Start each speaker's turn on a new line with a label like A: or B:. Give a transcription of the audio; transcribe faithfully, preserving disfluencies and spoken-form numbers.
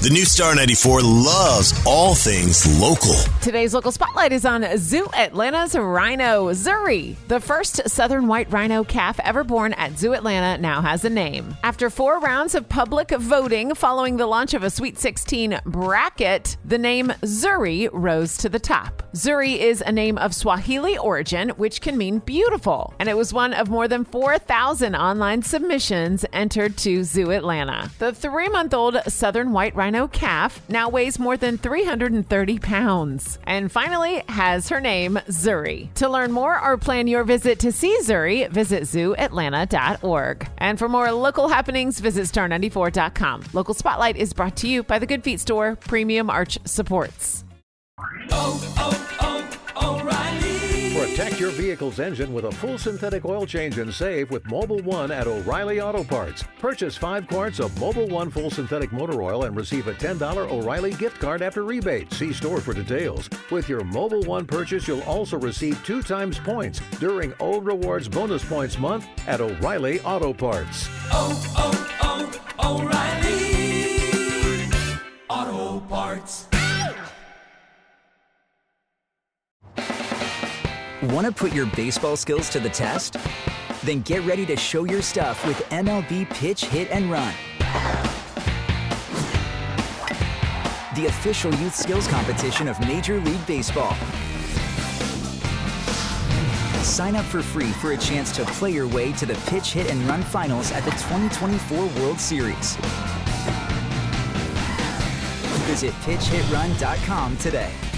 A: The new Star ninety-four loves all things local.
B: Today's local spotlight is on Zoo Atlanta's rhino, Zuri. The first southern white rhino calf ever born at Zoo Atlanta now has a name. After four rounds of public voting following the launch of a Sweet sixteen bracket, the name Zuri rose to the top. Zuri is a name of Swahili origin, which can mean beautiful, and it was one of more than four thousand online submissions entered to Zoo Atlanta. The three-month-old southern white rhino calf now weighs more than three hundred thirty pounds and finally has her name Zuri. To learn more or plan your visit to see Zuri, visit zoo atlanta dot org. And for more local happenings, visit star ninety-four dot com. Local Spotlight is brought to you by the Good Feet Store, Premium Arch Supports.
C: Oh, oh, oh, O'Reilly.
D: Protect your vehicle's engine with a full synthetic oil change and save with Mobil one at O'Reilly Auto Parts. Purchase five quarts of Mobil one full synthetic motor oil and receive a ten dollars O'Reilly gift card after rebate. See store for details. With your Mobil one purchase, you'll also receive two times points during O Rewards Bonus Points Month at O'Reilly Auto Parts.
C: Oh, oh, oh, O'Reilly Auto Parts.
E: Want to put your baseball skills to the test? Then get ready to show your stuff with M L B Pitch, Hit, and Run. The official youth skills competition of Major League Baseball. Sign up for free for a chance to play your way to the Pitch, Hit, and Run finals at the twenty twenty-four World Series. Visit pitch hit run dot com today.